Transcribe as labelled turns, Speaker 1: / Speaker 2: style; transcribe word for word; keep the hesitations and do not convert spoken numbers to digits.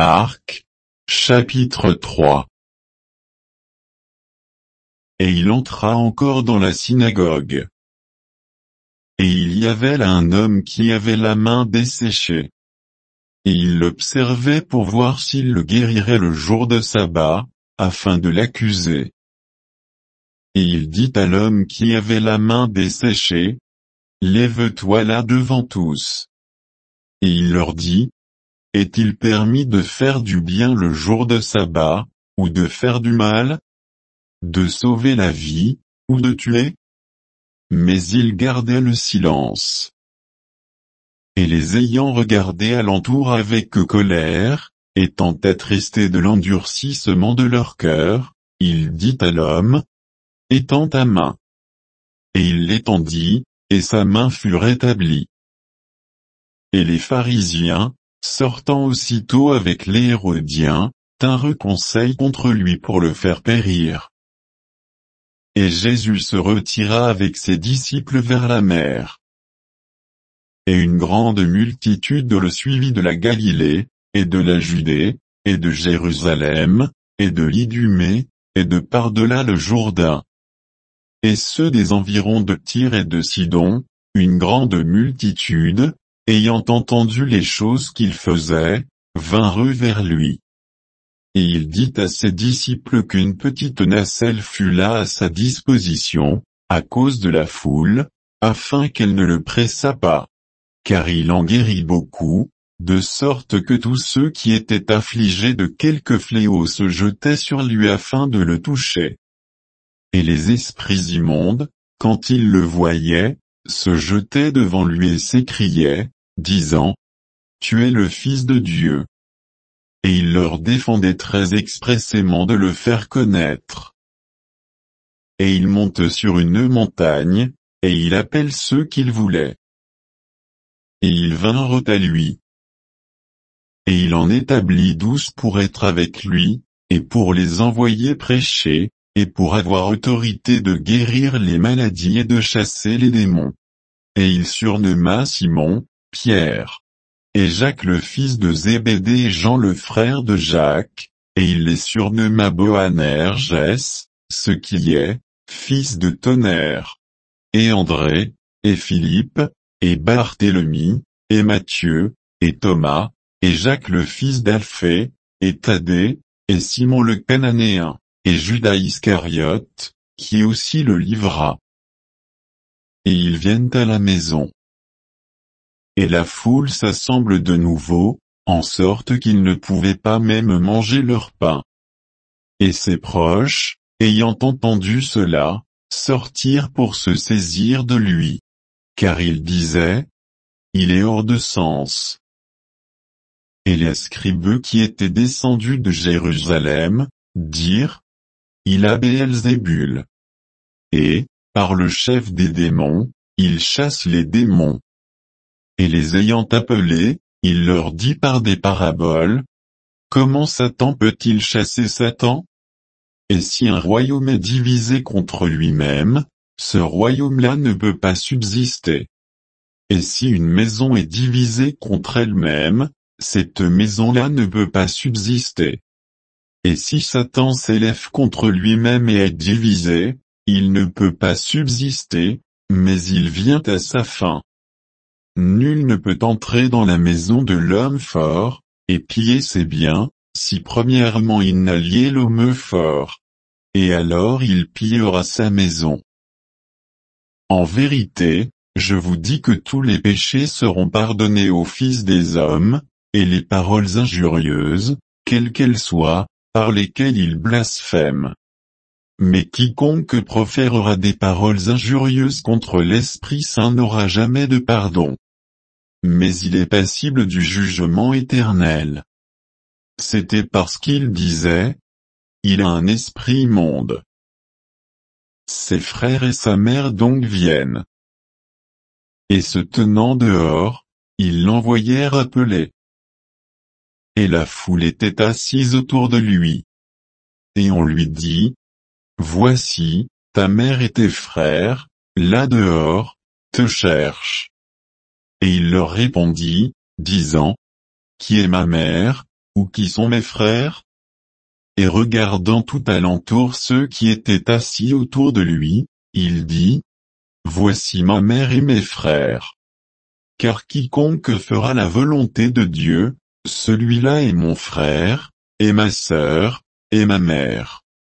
Speaker 1: Marc, chapitre trois. Et il entra encore dans la synagogue. Et il y avait là un homme qui avait la main desséchée. Et il l'observait pour voir s'il le guérirait le jour de sabbat, afin de l'accuser. Et il dit à l'homme qui avait la main desséchée, « Lève-toi là devant tous. » Et il leur dit, « Est-il permis de faire du bien le jour de sabbat, ou de faire du mal? De sauver la vie, ou de tuer ?» Mais il gardait le silence. Et les ayant regardés alentour avec colère, étant attristés de l'endurcissement de leur cœur, il dit à l'homme, « Étends ta main. » Et il l'étendit, et sa main fut rétablie. Et les pharisiens, sortant aussitôt avec les Hérodiens, tinrent conseil contre lui pour le faire périr. Et Jésus se retira avec ses disciples vers la mer. Et une grande multitude le suivit de la Galilée, et de la Judée, et de Jérusalem, et de l'Idumée, et de par-delà le Jourdain. Et ceux des environs de Tyr et de Sidon, une grande multitude, ayant entendu les choses qu'il faisait, vinrent vers lui. Et il dit à ses disciples qu'une petite nacelle fût là à sa disposition, à cause de la foule, afin qu'elle ne le pressât pas. Car il en guérit beaucoup, de sorte que tous ceux qui étaient affligés de quelque fléau se jetaient sur lui afin de le toucher. Et les esprits immondes, quand ils le voyaient, se jetaient devant lui et s'écriaient, disant, « Tu es le Fils de Dieu. » Et il leur défendait très expressément de le faire connaître. Et il monte sur une montagne, et il appelle ceux qu'il voulait. Et ils vinrent à lui. Et il en établit douze pour être avec lui, et pour les envoyer prêcher, et pour avoir autorité de guérir les maladies et de chasser les démons. Et il surnomma Simon, Pierre, et Jacques le fils de Zébédée et Jean le frère de Jacques, et il les surnomma Boanerges, ce qui est, fils de tonnerre, et André, et Philippe, et Barthélemy, et Matthieu, et Thomas, et Jacques le fils d'Alphée, et Thaddée, et Simon le Cananéen, et Judas Iscariote, qui aussi le livra. Et ils viennent à la maison. Et la foule s'assemble de nouveau, en sorte qu'ils ne pouvaient pas même manger leur pain. Et ses proches, ayant entendu cela, sortirent pour se saisir de lui. Car ils disaient, « Il est hors de sens. » Et les scribes qui étaient descendus de Jérusalem, dirent, « Il a Béelzébul. » Et, par le chef des démons, il chasse les démons. Et les ayant appelés, il leur dit par des paraboles, « Comment Satan peut-il chasser Satan? Et si un royaume est divisé contre lui-même, ce royaume-là ne peut pas subsister. Et si une maison est divisée contre elle-même, cette maison-là ne peut pas subsister. Et si Satan s'élève contre lui-même et est divisé, il ne peut pas subsister, mais il vient à sa fin. Nul ne peut entrer dans la maison de l'homme fort, et piller ses biens, si premièrement il n'a lié l'homme fort. Et alors il pillera sa maison. En vérité, je vous dis que tous les péchés seront pardonnés aux fils des hommes, et les paroles injurieuses, quelles qu'elles soient, par lesquelles ils blasphèment. Mais quiconque proférera des paroles injurieuses contre l'Esprit Saint n'aura jamais de pardon. Mais il est passible du jugement éternel. C'était parce qu'il disait, « Il a un esprit immonde. » Ses frères et sa mère donc viennent. Et se tenant dehors, ils l'envoyèrent appeler. Et la foule était assise autour de lui. Et on lui dit, « Voici, ta mère et tes frères, là dehors, te cherchent. » Et il leur répondit, disant, « Qui est ma mère, Où qui sont mes frères? Et regardant tout alentour ceux qui étaient assis autour de lui, il dit, Voici ma mère et mes frères. Car quiconque fera la volonté de Dieu, celui-là est mon frère, et ma sœur, et ma mère.